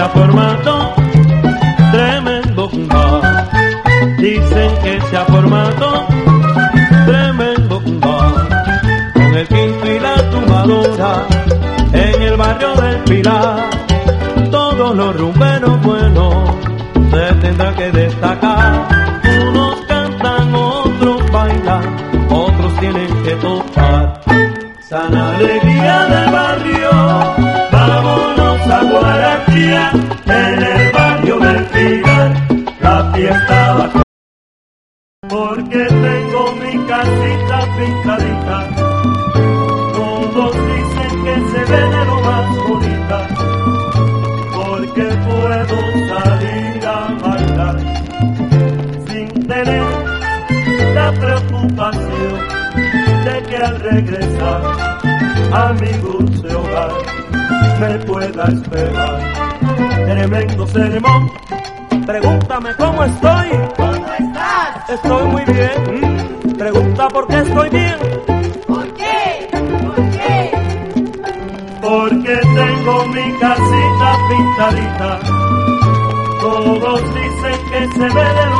se ha formado tremendo bar. Dicen que se ha formado tremendo bar. Con el quinto y la tumbadora en el barrio del Pilar. Todos los rumberos buenos se tendrán que destacar. Unos cantan, otros bailan, otros tienen que tocar. Sana alegría del barrio, vámonos a Guarachía, en el barrio del Pilar, la fiesta va. Porque tengo mi casita pintadita, todos dicen que se ve de lo más bonita, porque puedo salir a bailar sin tener la preocupación de que al regresar a mi dulce hogar me pueda esperar tremendo sermón. Pregúntame cómo estoy. ¿Cómo estás? Estoy muy bien. Pregunta por qué estoy bien. ¿Por qué? ¿Por qué? Porque tengo mi casita pintadita. Todos dicen que se ve de lo